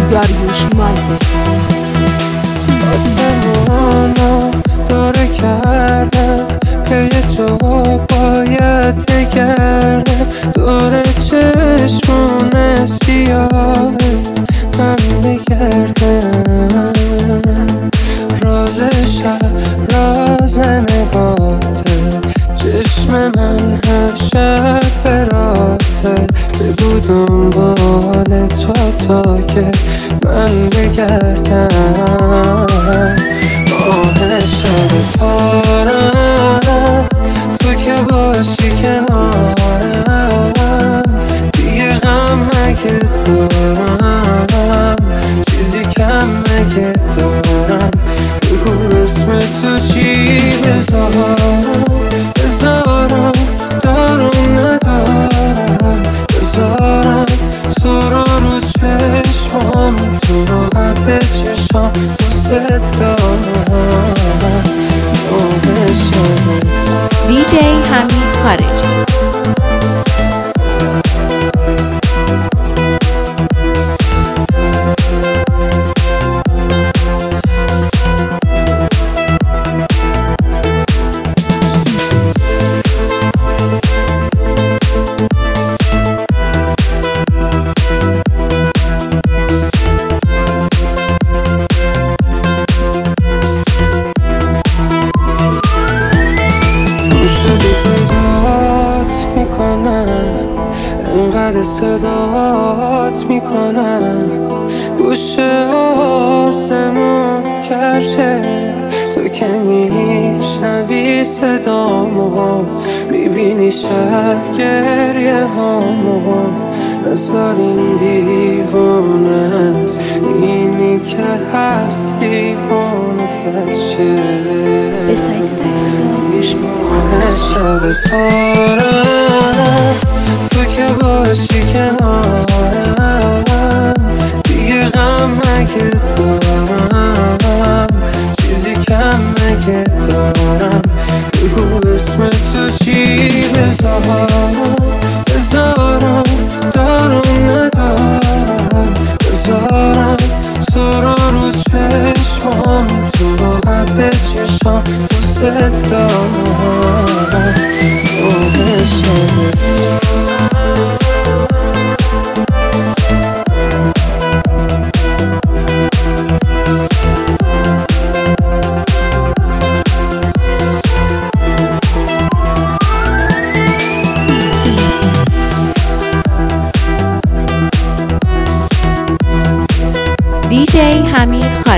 داریوش مالی. آسمونو داره کردم که تو باید بگردم دور چشمون سیاهت من بگردم. راز شب راز نگاته چشم من هر شب براته بگو دنبال تا که من بگردم. آه شب تارم تو که باشی کنارم دیگه غم مگه دارم چیزی کم مگه دارم بگو اسم تو چی بذارم دارم ندارم بذارم تو رو چشمام تو رو قد چشام دوست دارم. DJ حمید خارجی. انقدر صدات میکنم گوشه آسمون کرده تو که میشنوی صدامو میبینی شب گریه هامو نزار این دیوانه است اینی که هست دیوانتشه. به سایت تکسیدا گوش شب تارم تو که باشی کنارم دیگه غم مگه دارم چیزی کم مگه دارم بگو اسم تو چی بذارم دارم ندارم بذارم تو رو چشمام تو رو قد چشام دوست دارم. DJ حمید